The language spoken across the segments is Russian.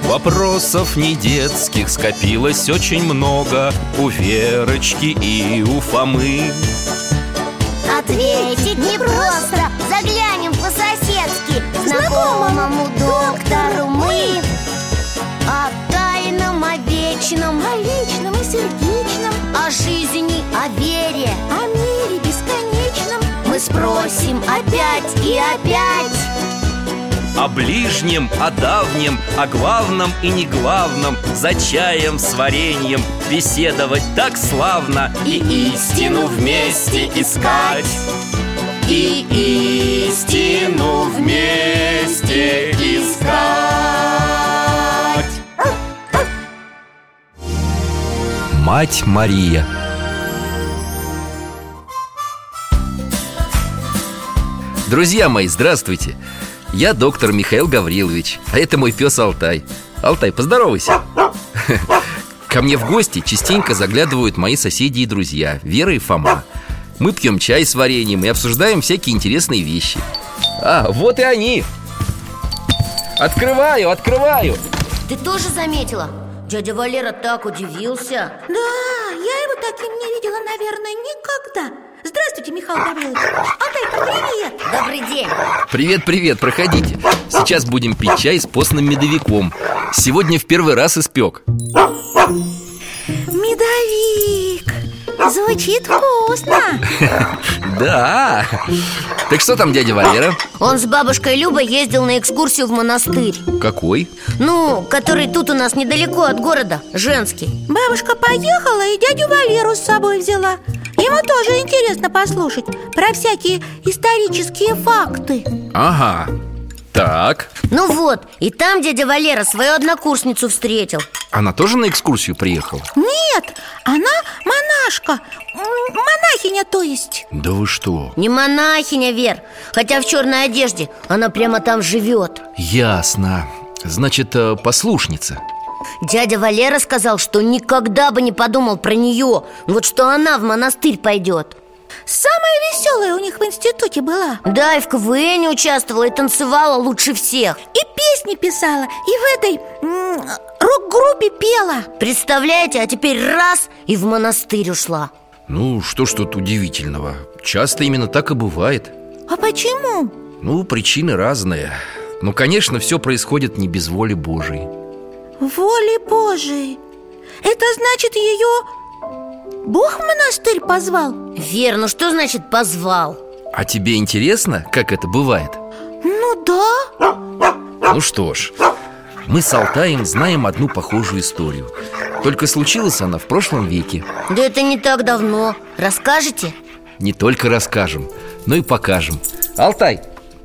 Вопросов не детских скопилось очень много у Верочки и у Фомы. Ответить непросто, заглянем по-соседски к знакомому доктору мы. О тайном, о вечном, о личном и сердечном, о жизни, о вере, о мире бесконечном мы спросим опять и опять. О ближнем, о давнем, о главном и неглавном, за чаем с вареньем беседовать так славно. И истину вместе искать, и истину вместе искать. Мать Мария. Друзья мои, здравствуйте! Я доктор Михаил Гаврилович, а это мой пес Алтай. Алтай, поздоровайся. Ко мне в гости частенько заглядывают мои соседи и друзья, Вера и Фома. Мы пьем чай с вареньем и обсуждаем всякие интересные вещи. А, вот и они. Открываю. Ты тоже заметила? Дядя Валера так удивился. Да, я его таким не видела, наверное, никогда. Здравствуйте, Михаил Гаврилович. Алтай, привет. Добрый день. Привет, проходите. Сейчас будем пить чай с постным медовиком. Сегодня в первый раз испек. Медовик. Звучит вкусно. Да. Так что там дядя Валера? Он с бабушкой Любой ездил на экскурсию в монастырь. Какой? Ну, который тут у нас недалеко от города, женский. Бабушка поехала и дядю Валеру с собой взяла. Ему тоже интересно послушать про всякие исторические факты. Ага. Так. Ну вот, и там дядя Валера свою однокурсницу встретил. Она тоже на экскурсию приехала? Нет, она монашка. Монахиня, то есть. Да вы что? Не монахиня, Вер, хотя в черной одежде. Она прямо там живет. Ясно. Значит, послушница. Дядя Валера сказал, что никогда бы не подумал про нее. Вот что она в монастырь пойдет. Самая веселая у них в институте была. Да, и в КВН участвовала, и танцевала лучше всех. И песни писала, и в этой рок-группе пела. Представляете, а теперь раз и в монастырь ушла. Ну, что ж тут удивительного? Часто именно так и бывает. А почему? Ну, причины разные. Но, конечно, все происходит не без воли Божией. Воли Божией. Это значит, ее Бог в монастырь позвал? Вер, ну что значит позвал? А тебе интересно, как это бывает? Ну да. Ну что ж, мы с Алтаем знаем одну похожую историю. Только случилась она в прошлом веке. Да это не так давно. Расскажете? Не только расскажем, но и покажем. Алтай!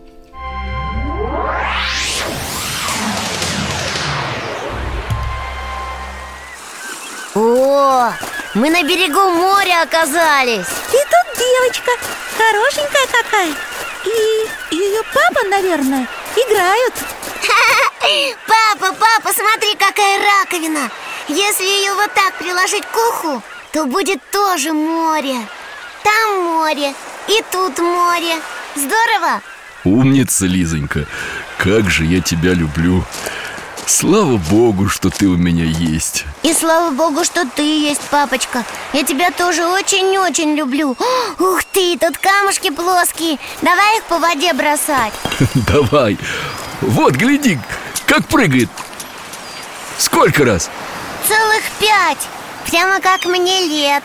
О, мы на берегу моря оказались. И тут девочка, хорошенькая какая. И ее папа, наверное, играют. Папа, смотри, какая раковина. Если ее вот так приложить к уху, то будет тоже море. Там море, и тут море. Здорово? Умница, Лизонька. Как же я тебя люблю. Слава Богу, что ты у меня есть. И слава Богу, что ты есть, папочка. Я тебя тоже очень-очень люблю. Ух ты, тут камушки плоские. Давай их по воде бросать. Давай. Вот, гляди, как прыгает. Сколько раз? Целых 5. Прямо как мне лет.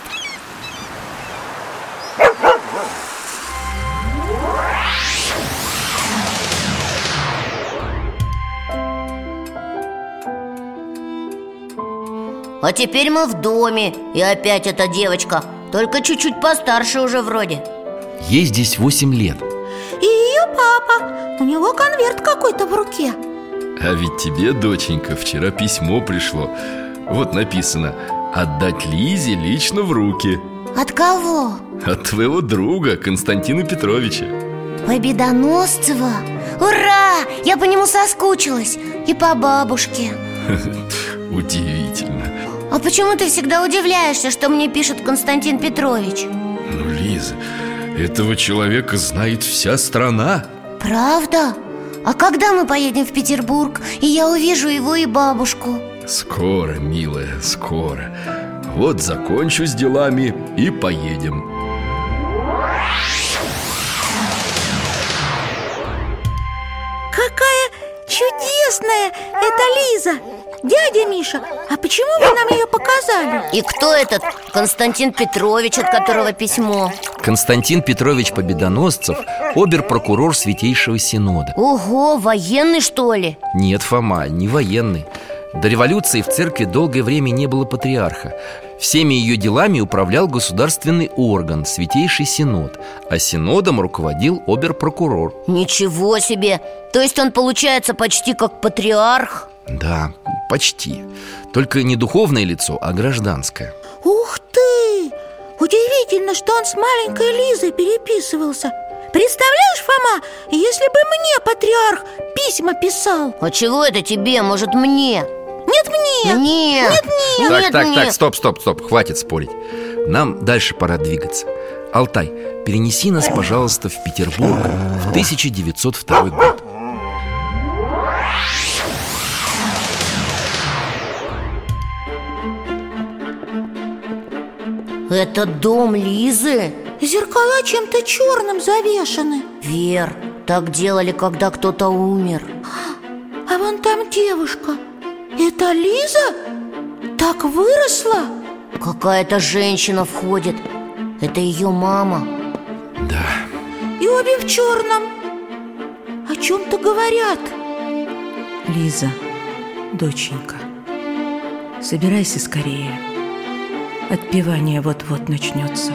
А теперь мы в доме. И опять эта девочка. Только чуть-чуть постарше уже вроде. Ей здесь 8 лет. И ее папа. У него конверт какой-то в руке. А ведь тебе, доченька, вчера письмо пришло. Вот написано: отдать Лизе лично в руки. От кого? От твоего друга Константина Петровича. Победоносцева? Ура! Я по нему соскучилась. И по бабушке. Удивительно. А почему ты всегда удивляешься, что мне пишет Константин Петрович? Ну, Лиза, этого человека знает вся страна. Правда? А когда мы поедем в Петербург, и я увижу его и бабушку? Скоро, милая, скоро. Вот закончу с делами и поедем. Какая чудесная это Лиза! Дядя Миша, а почему вы нам ее показали? И кто этот Константин Петрович, от которого письмо? Константин Петрович Победоносцев, обер-прокурор Святейшего Синода. Ого, военный, что ли? Нет, Фома, не военный. До революции в церкви долгое время не было патриарха. Всеми ее делами управлял государственный орган, Святейший Синод. А синодом руководил обер-прокурор. Ничего себе! То есть он получается почти как патриарх? Да, почти. Только не духовное лицо, а гражданское. Ух ты! Удивительно, что он с маленькой Лизой переписывался. Представляешь, Фома, если бы мне патриарх письма писал? А чего это тебе? Может, мне? Нет, мне! Нет, нет. Так, стоп, хватит спорить. Нам дальше пора двигаться. Алтай, перенеси нас, пожалуйста, в Петербург в 1902 год. Это дом Лизы? Зеркала чем-то черным завешаны. Вер, так делали, когда кто-то умер. А вон там девушка. Это Лиза? Так выросла? Какая-то женщина входит. Это ее мама. Да. И обе в черном. О чем-то говорят. Лиза, доченька, собирайся скорее. Отпевание вот-вот начнется.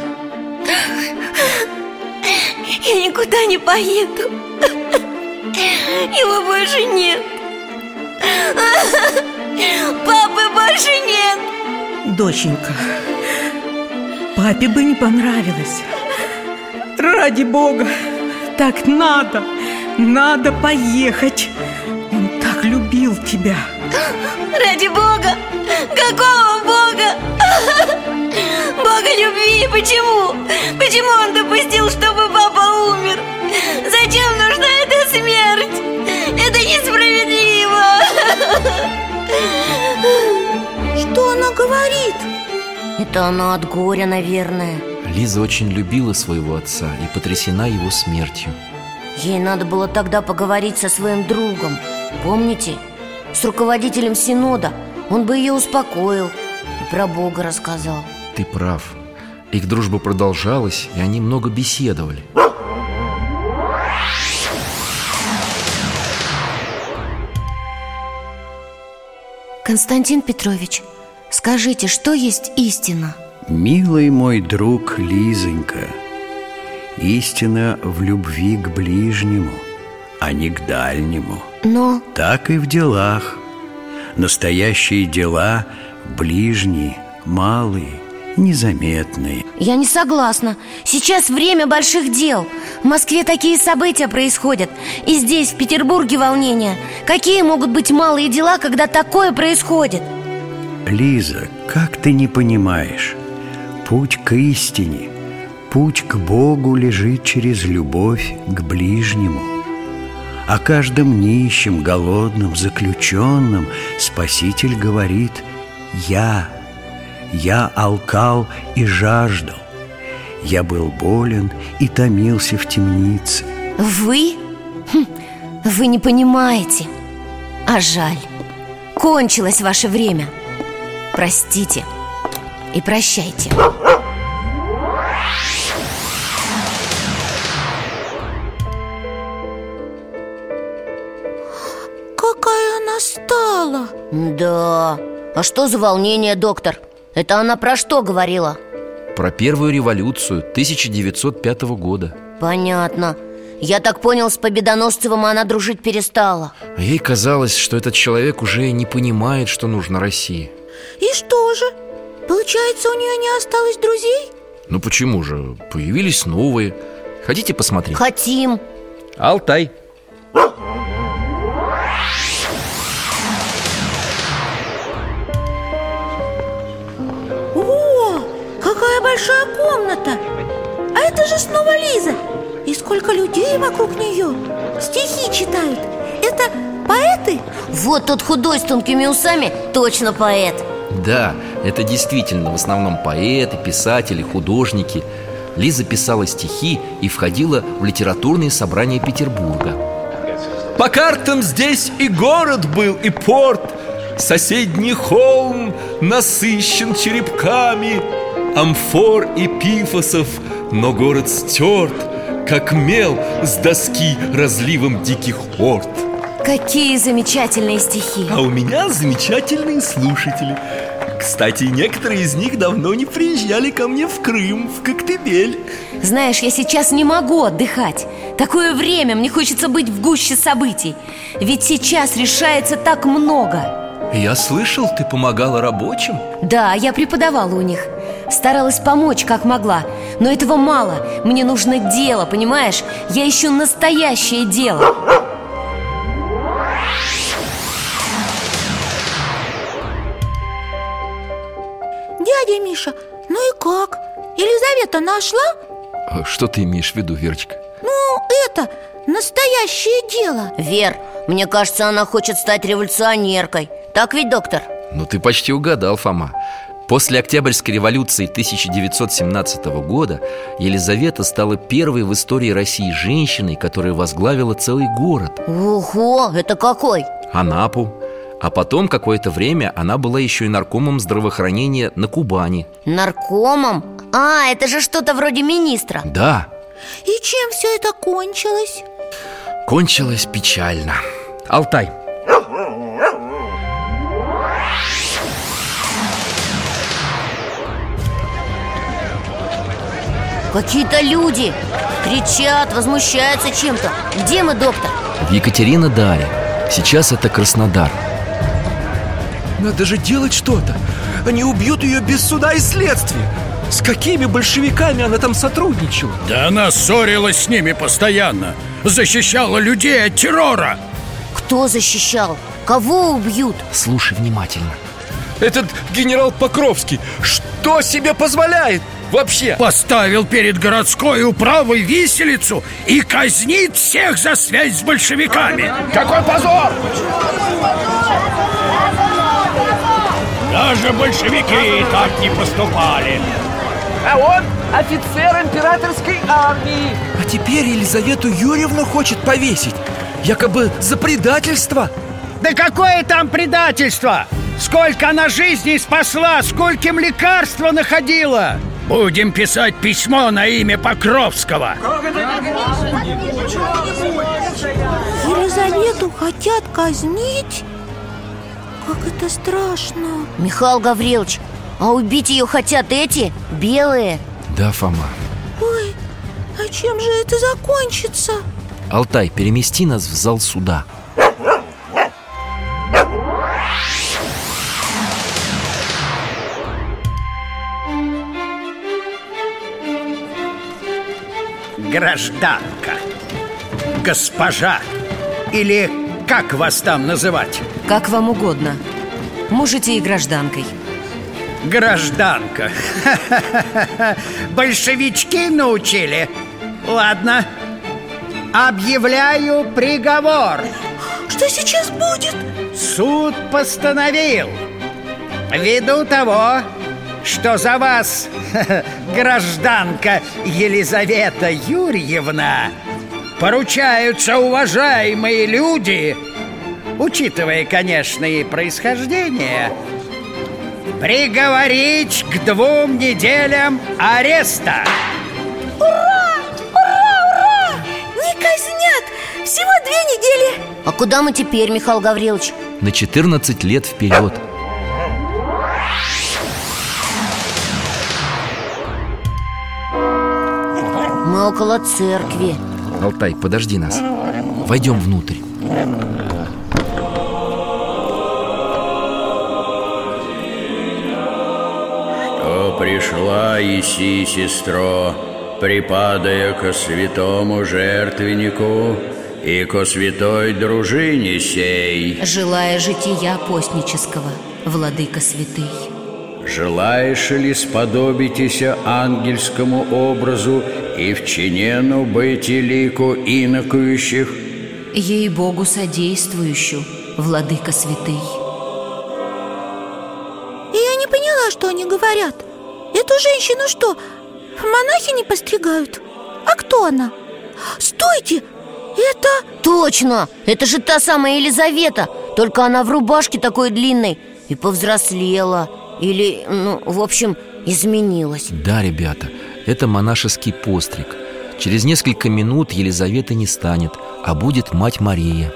Я никуда не поеду. Его больше нет. Папы больше нет. Доченька, папе бы не понравилось. Ради Бога, так надо поехать. Он так любил тебя. Ради Бога? Какого Бога? Бога любви. Почему? Почему он допустил, чтобы папа умер? Зачем нужна эта смерть? Это несправедливо. Что она говорит? Это она от горя, наверное. Лиза очень любила своего отца и потрясена его смертью. Ей надо было тогда поговорить со своим другом. Помните? С руководителем Синода. Он бы ее успокоил и про Бога рассказал. Ты прав. Их дружба продолжалась, и они много беседовали. Константин Петрович, скажите, что есть истина? Милый мой друг Лизонька, истина в любви к ближнему, а не к дальнему. Но... Так и в делах. Настоящие дела ближние, малые, незаметные. Я не согласна. Сейчас время больших дел. В Москве такие события происходят. И здесь, в Петербурге, волнения. Какие могут быть малые дела, когда такое происходит? Лиза, как ты не понимаешь? Путь к истине, путь к Богу лежит через любовь к ближнему. О каждом нищем, голодном, заключенном Спаситель говорит: «Я алкал и жаждал, я был болен и томился в темнице». Вы? Вы не понимаете. А жаль. Кончилось ваше время. Простите и прощайте. Какая она стала? Да. А что за волнение, доктор? Это она про что говорила? Про первую революцию 1905 года. Понятно. Я так понял, с Победоносцевым она дружить перестала. А ей казалось, что этот человек уже не понимает, что нужно России. И что же? Получается, у нее не осталось друзей? Ну почему же? Появились новые. Хотите посмотреть? Хотим. Алтай. О, какая большая комната! А это же снова Лиза. И сколько людей вокруг нее. Стихи читают. это поэты? Вот тот худой с тонкими усами точно поэт. Да, это действительно в основном поэты, писатели, художники. Лиза писала стихи и входила в литературные собрания Петербурга. По картам здесь и город был, и порт. Соседний холм насыщен черепками амфор и пифосов, но город стерт, как мел с доски разливом диких орд. Какие замечательные стихи. А у меня замечательные слушатели. Кстати, некоторые из них давно не приезжали ко мне в Крым, в Коктебель. Знаешь, я сейчас не могу отдыхать. Такое время, мне хочется быть в гуще событий. Ведь сейчас решается так много. Я слышал, ты помогала рабочим? Да, я преподавала у них. Старалась помочь, как могла. Но этого мало. Мне нужно дело, понимаешь? Я ищу настоящее дело. Дядя Миша, ну и как? Елизавета нашла? Что ты имеешь в виду, Верочка? Ну, это настоящее дело. Вер, мне кажется, она хочет стать революционеркой. Так ведь, доктор? Ну, ты почти угадал, Фома. После Октябрьской революции 1917 года Елизавета стала первой в истории России женщиной, которая возглавила целый город. Ого, это какой? Анапу. А потом какое-то время она была еще и наркомом здравоохранения на Кубани. Наркомом? А, это же что-то вроде министра. Да. И чем все это кончилось? Кончилось печально. Алтай. Какие-то люди кричат, возмущаются чем-то. Где мы, доктор? В Екатеринодаре. Сейчас это Краснодар. Надо же делать что-то. Они убьют ее без суда и следствия. С какими большевиками она там сотрудничала? Да она ссорилась с ними постоянно. Защищала людей от террора. Кто защищал? Кого убьют? Слушай внимательно. Этот генерал Покровский что себе позволяет вообще? Поставил перед городской управой виселицу и казнит всех за связь с большевиками. Какой позор! Даже большевики так не поступали. А он офицер императорской армии. А теперь Елизавету Юрьевну хочет повесить, якобы за предательство. Да какое там предательство? Сколько она жизней спасла, скольким лекарства находила. Будем писать письмо на имя Покровского. Елизавету хотят казнить? Как это страшно. Михаил Гаврилович, а убить ее хотят эти, белые? Да, Фома. Ой, а чем же это закончится? Алтай, перемести нас в зал суда. Гражданка, госпожа, или как вас там называть? Как вам угодно. Можете и гражданкой. Гражданка. Большевички научили. Ладно. Объявляю приговор. Что сейчас будет? Суд постановил, ввиду того, что за вас, гражданка Елизавета Юрьевна, поручаются уважаемые люди, учитывая, конечно, и происхождение, приговорить к 2 неделям ареста. Ура! Ура! Ура! Не казнят! Всего 2 недели. А куда мы теперь, Михаил Гаврилович? На 14 лет вперед. Мы около церкви. Алтай, подожди нас. Войдем внутрь. Что пришла еси, сестро, припадая ко святому жертвеннику и ко святой дружине сей, желая жития постнического, владыка святый. желаешь ли сподобитеся ангельскому образу и в чинену быть лику инокующих, Ей-богу содействующую, владыка святый. Я не поняла, что они говорят. Эту женщину что, монахи не постригают? А кто она? Стойте! Это... Точно! Это же та самая Елизавета. Только она в рубашке такой длинной и повзрослела. Или, в общем, изменилась. Да, ребята, это монашеский постриг. Через несколько минут Елизавета не станет, а будет мать Мария.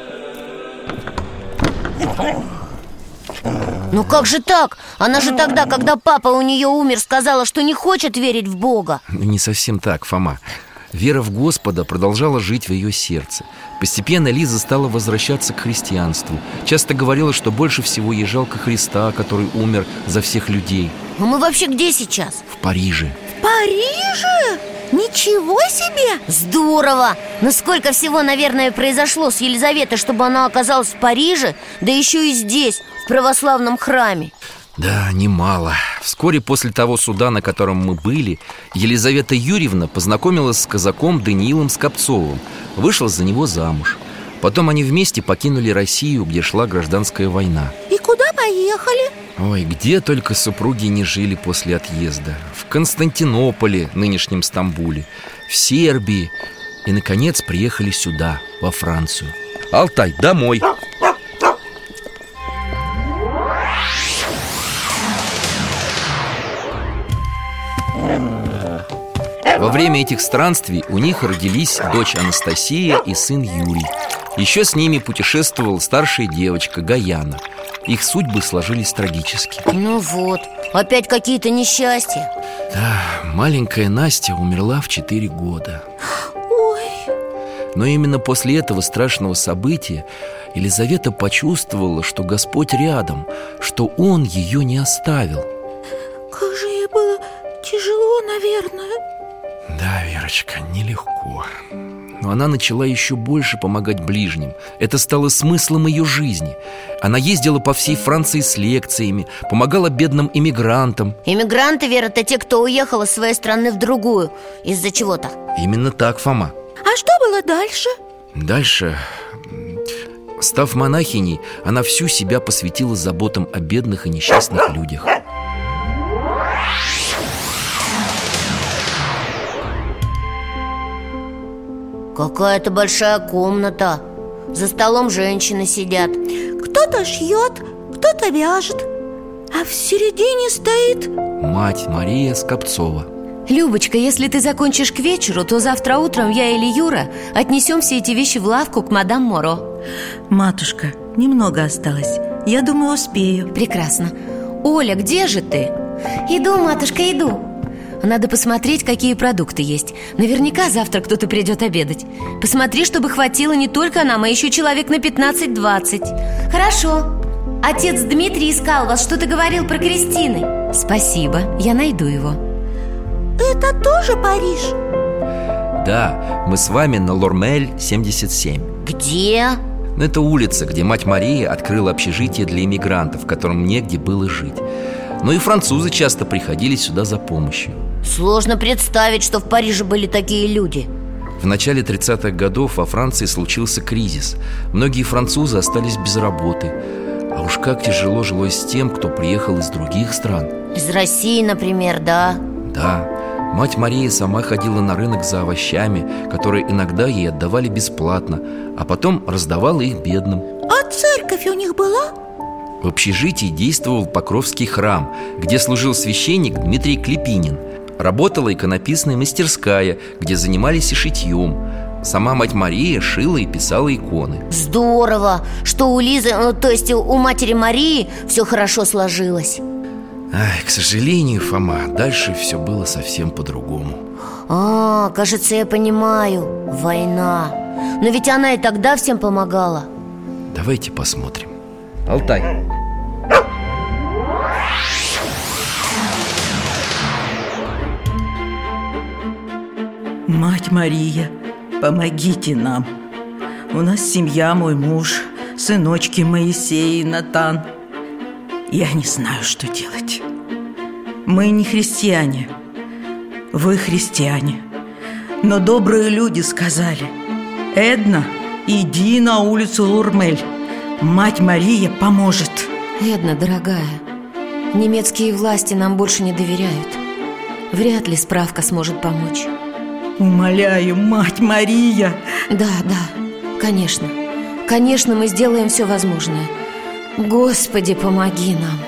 Ну как же так? Она же тогда, когда папа у нее умер, сказала, что не хочет верить в Бога. Не совсем так, Фома. Вера в Господа продолжала жить в ее сердце. Постепенно Лиза стала возвращаться к христианству. Часто говорила, что больше всего ей жалко Христа, который умер за всех людей. А мы вообще где сейчас? В Париже. В Париже? Ничего себе! Здорово! Но сколько всего, наверное, произошло с Елизаветой, чтобы она оказалась в Париже, да еще и здесь, в православном храме. Да, немало. Вскоре после того суда, на котором мы были, Елизавета Юрьевна познакомилась с казаком Даниилом Скопцовым, вышла за него замуж. Потом они вместе покинули Россию, где шла гражданская война. И куда поехали? Ой, где только супруги не жили после отъезда. В Константинополе, нынешнем Стамбуле, в Сербии. И, наконец, приехали сюда, во Францию. Алтай, домой! Во время этих странствий у них родились дочь Анастасия и сын Юрий. Еще с ними путешествовала старшая девочка Гаяна. Их судьбы сложились трагически. Ну вот, опять какие-то несчастья. Да, маленькая Настя умерла в 4 года. Ой. Но именно после этого страшного события Елизавета почувствовала, что Господь рядом, что Он ее не оставил. Как же ей было тяжело, наверное. Да, Верочка, нелегко. Но она начала еще больше помогать ближним. Это стало смыслом ее жизни. Она ездила по всей Франции с лекциями, помогала бедным иммигрантам. Иммигранты, Вера, это те, кто уехал из своей страны в другую из-за чего-то. Именно так, Фома. А что было дальше? Дальше, став монахиней, она всю себя посвятила заботам о бедных и несчастных людях. Какая-то большая комната. За столом женщины сидят. Кто-то шьет, кто-то вяжет. А в середине стоит мать Мария Скопцова. Любочка, если ты закончишь к вечеру, то завтра утром я или Юра отнесем все эти вещи в лавку к мадам Моро. Матушка, немного осталось. Я думаю, успею. Прекрасно. Оля, где же ты? Иду, матушка, иду. Надо посмотреть, какие продукты есть. Наверняка завтра кто-то придет обедать. Посмотри, чтобы хватило не только нам, а еще человек на 15-20. Хорошо. Отец Дмитрий искал вас, что-то говорил про крестины. Спасибо, я найду его. Это тоже Париж? Да, мы с вами на Лормель 77. Где? Это улица, где мать Мария открыла общежитие для иммигрантов, которым негде было жить. Но и французы часто приходили сюда за помощью. Сложно представить, что в Париже были такие люди. В начале 30-х годов во Франции случился кризис. Многие французы остались без работы. А уж как тяжело жилось тем, кто приехал из других стран. Из России, например, да? Да. Мать Мария сама ходила на рынок за овощами, которые иногда ей отдавали бесплатно, а потом раздавала их бедным. А церковь у них была? В общежитии действовал Покровский храм, где служил священник Дмитрий Клепинин. Работала иконописная мастерская, где занимались и шитьем. Сама мать Мария шила и писала иконы. Здорово, что у Лизы, то есть у матери Марии, все хорошо сложилось. Ай, к сожалению, Фома, дальше все было совсем по-другому. Кажется, я понимаю. Война. Но ведь она и тогда всем помогала. Давайте посмотрим. Алтай. Мать Мария, помогите нам. У нас семья, мой муж, сыночки Моисей и Натан. Я не знаю, что делать. Мы не христиане. Вы христиане. Но добрые люди сказали: Эдна, Иди на улицу Лурмель. Мать Мария поможет. Эдна, дорогая, немецкие власти нам больше не доверяют. Вряд ли справка сможет помочь. Умоляю, мать Мария. Да, конечно. Конечно, мы сделаем все возможное. Господи, помоги нам.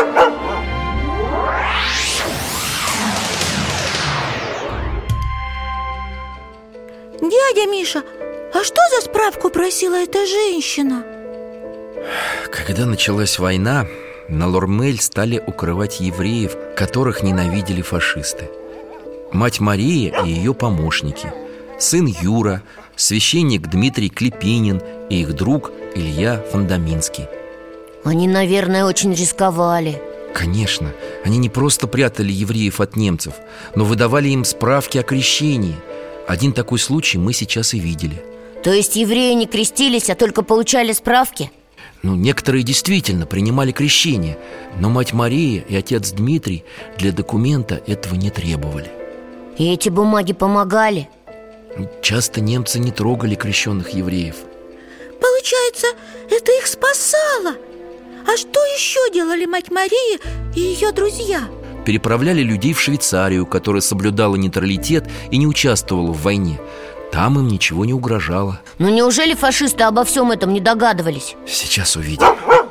Дядя Миша, а что за справку просила эта женщина? Когда началась война, на Лурмель стали укрывать евреев, которых ненавидели фашисты. Мать Мария и ее помощники, сын Юра, священник Дмитрий Клепинин и их друг Илья Фандаминский. Они, наверное, очень рисковали. Конечно, они не просто прятали евреев от немцев, но выдавали им справки о крещении. Один такой случай мы сейчас и видели. То есть евреи не крестились, а только получали справки? Некоторые действительно принимали крещение, но мать Мария и отец Дмитрий для документа этого не требовали. И эти бумаги помогали? Часто немцы не трогали крещенных евреев. Получается, это их спасало. А что еще делали мать Мария и ее друзья? Переправляли людей в Швейцарию, которая соблюдала нейтралитет и не участвовала в войне. Там им ничего не угрожало. Но неужели фашисты обо всем этом не догадывались? Сейчас увидим.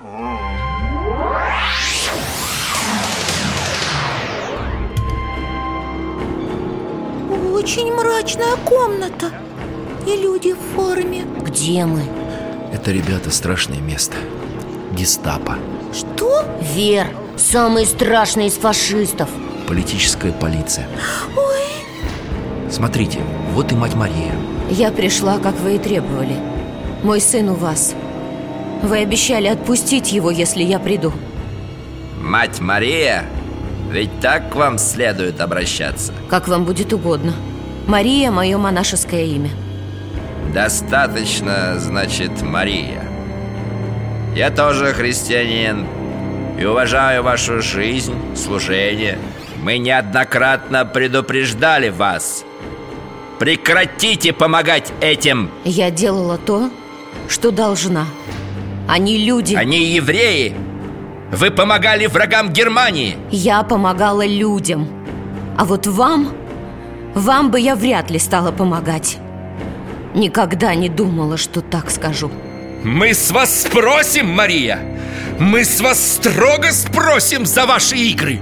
Очень мрачная комната. И люди в форме. Где мы? Это, ребята, страшное место. Гестапо. Что? Вер, самый страшный из фашистов. Политическая полиция. Ой. Смотрите, вот и мать Мария. Я пришла, как вы и требовали. Мой сын у вас. Вы обещали отпустить его, если я приду. Мать Мария? Ведь так к вам следует обращаться. Как вам будет угодно. Мария – мое монашеское имя. Достаточно, значит, Мария. Я тоже христианин и уважаю вашу жизнь, служение. Мы неоднократно предупреждали вас. Прекратите помогать этим. Я делала то, что должна. Они люди. Они евреи. Вы помогали врагам Германии. Я помогала людям. А вот вам бы я вряд ли стала помогать. Никогда не думала, что так скажу. Мы с вас спросим, Мария. Мы с вас строго спросим за ваши игры.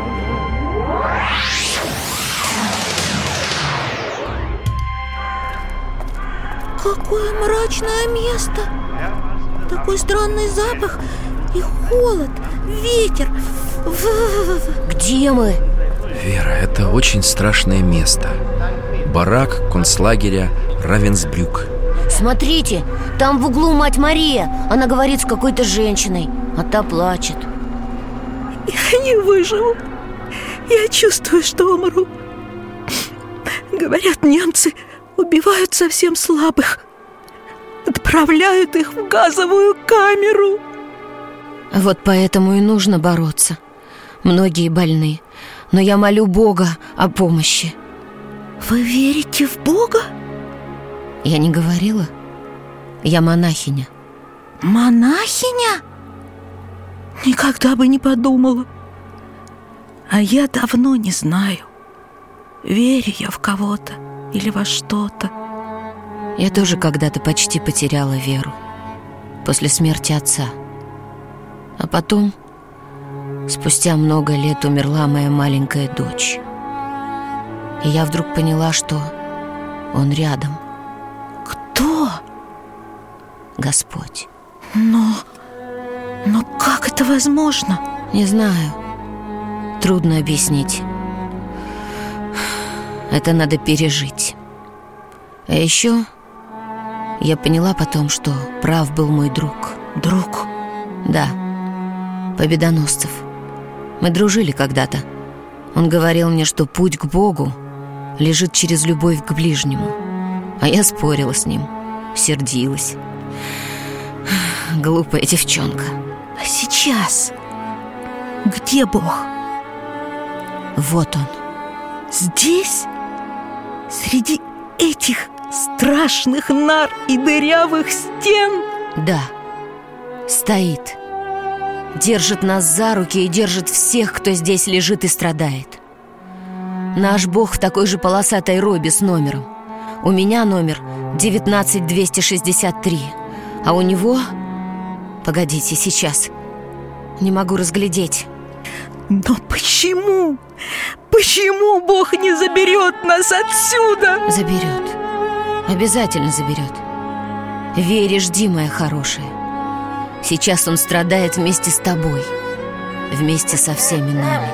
Какое мрачное место. Такой странный запах и холод, ветер. Где мы? Вера, это очень страшное место. Барак концлагеря Равенсбрюк. Смотрите, там в углу мать Мария. Она говорит с какой-то женщиной, а та плачет. Я не выживу. Я чувствую, что умру. Говорят, немцы убивают совсем слабых. Отправляют их в газовую камеру. Вот поэтому и нужно бороться. Многие больны, но я молю Бога о помощи. Вы верите в Бога? Я не говорила. Я монахиня. Монахиня? Никогда бы не подумала. А я давно не знаю, верю я в кого-то или во что-то. Я тоже когда-то почти потеряла веру после смерти отца. А потом, спустя много лет, умерла моя маленькая дочь. И я вдруг поняла, что он рядом. Кто? Господь. Но как это возможно? Не знаю. Трудно объяснить. Это надо пережить. А еще я поняла потом, что прав был мой друг. Друг? Да, Победоносцев. Мы дружили когда-то. Он говорил мне, что путь к Богу лежит через любовь к ближнему. А я спорила с ним, сердилась. Глупая девчонка. А сейчас где Бог? Вот он. Здесь? Среди этих страшных нар и дырявых стен? Да, стоит. Держит нас за руки и держит всех, кто здесь лежит и страдает. Наш Бог в такой же полосатой робе с номером. У меня номер 19263, а у него... Погодите, сейчас. Не могу разглядеть. Но почему? Почему Бог не заберет нас отсюда? Заберет. Обязательно заберет. Верь и жди, моя хорошая. Сейчас Он страдает вместе с тобой, вместе со всеми нами.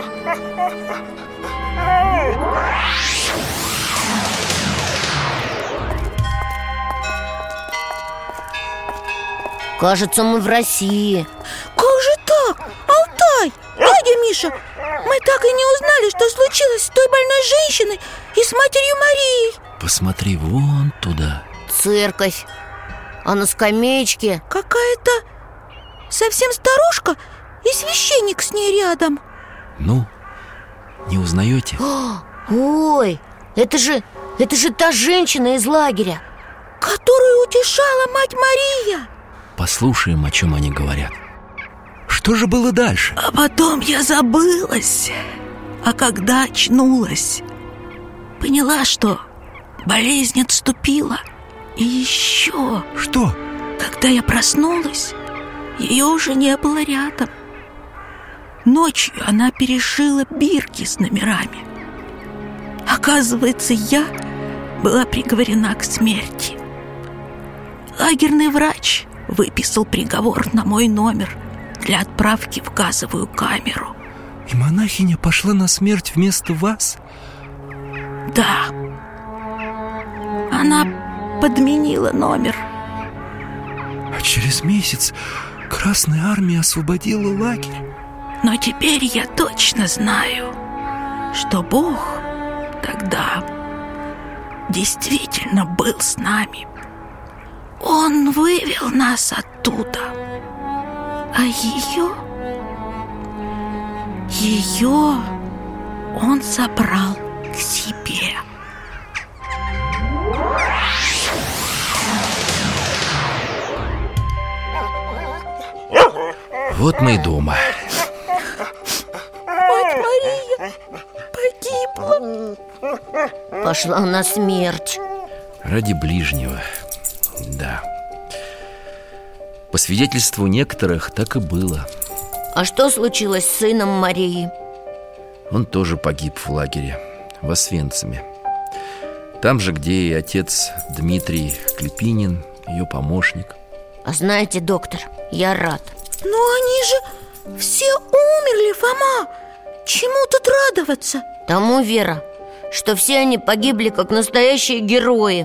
Кажется, мы в России. Как же так? Алтай, дядя Миша, мы так и не узнали, что случилось с той больной женщиной и с матерью Марией. Посмотри вон туда. Церковь. А на скамеечке какая-то совсем старушка и священник с ней рядом. Ну, не узнаете? Ой, это же та женщина из лагеря, которую утешала мать Мария. Послушаем, о чем они говорят. Что же было дальше? А потом я забылась. А когда очнулась, поняла, что болезнь отступила. И еще... Что? Когда я проснулась, ее уже не было рядом. Ночью она перешила бирки с номерами. Оказывается, я была приговорена к смерти. Лагерный врач выписал приговор на мой номер для отправки в газовую камеру. И монахиня пошла на смерть вместо вас? Да. Она подменила номер. А через месяц Красная Армия освободила лагерь. Но теперь я точно знаю, что Бог тогда действительно был с нами. Он вывел нас оттуда. А ее он забрал к себе. Вот мы и дома. Мать Мария погибла. Пошла на смерть. Ради ближнего. Да. По свидетельству некоторых, так и было. А что случилось с сыном Марии? Он тоже погиб в лагере, в Освенциме. Там же, где и отец Дмитрий Клепинин, ее помощник. А знаете, доктор, я рад. Но они же все умерли, Фома. Чему тут радоваться? Тому, Вера, что все они погибли как настоящие герои.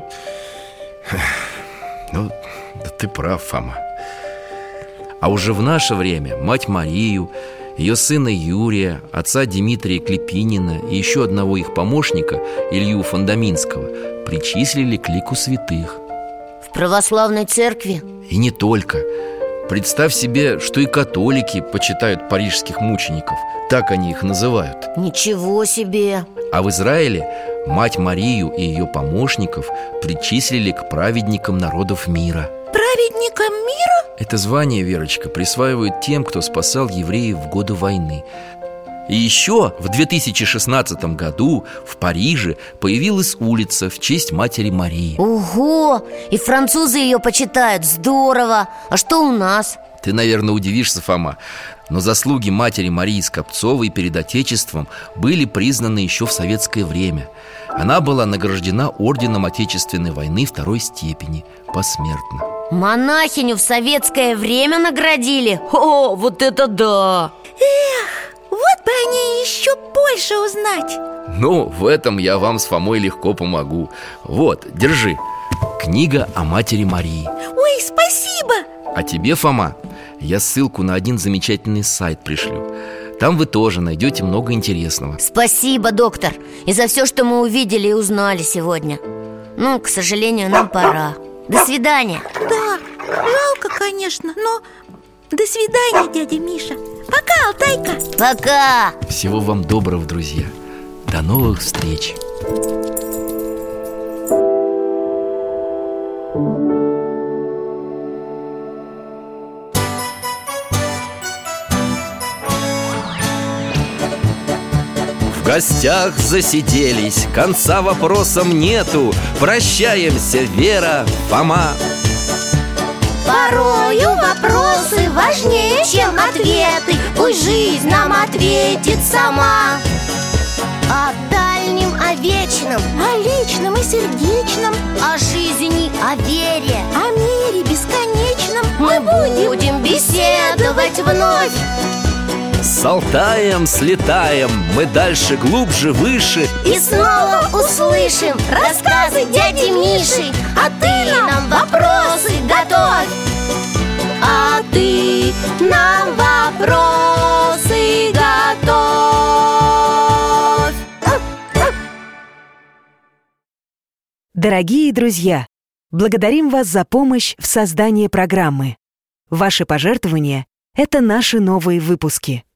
Ну, да ты прав, Фома. А уже в наше время мать Марию, ее сына Юрия, отца Дмитрия Клепинина и еще одного их помощника, Илью Фондаминского, причислили к лику святых. В православной церкви? И не только. Представь себе, что и католики почитают парижских мучеников. Так они их называют. Ничего себе! А в Израиле мать Марию и ее помощников причислили к праведникам народов мира. Праведникам мира? Это звание, Верочка, присваивают тем, кто спасал евреев в годы войны. И еще в 2016 году в Париже появилась улица в честь матери Марии. Ого! И французы ее почитают, здорово! А что у нас? Ты, наверное, удивишься, Фома, но заслуги матери Марии Скопцовой перед Отечеством были признаны еще в советское время. Она была награждена орденом Отечественной войны второй степени посмертно. Монахиню в советское время наградили? О, вот это да! Эх, вот бы о ней еще больше узнать. Ну, в этом я вам с Фомой легко помогу. Вот, держи. Книга о матери Марии. Ой, спасибо! А тебе, Фома, я ссылку на один замечательный сайт пришлю. Там вы тоже найдете много интересного. Спасибо, доктор, и за все, что мы увидели и узнали сегодня. Ну, к сожалению, нам пора. До свидания. Да, жалко, конечно, но до свидания, дядя Миша. Пока, Алтайка. Пока. Всего вам доброго, друзья. До новых встреч. гостях засиделись, конца вопросам нету. Прощаемся, Вера, Фома. Порою вопросы важнее, чем ответы. Пусть жизнь нам ответит сама. О дальнем, о вечном, о личном и сердечном, о жизни, о вере, о мире бесконечном мы будем беседовать вновь. С Алтаем слетаем, мы дальше, глубже, выше. И снова услышим рассказы дяди Миши. А ты нам вопросы готовь. А ты нам вопросы готовь. Дорогие друзья, благодарим вас за помощь в создании программы. Ваши пожертвования – это наши новые выпуски.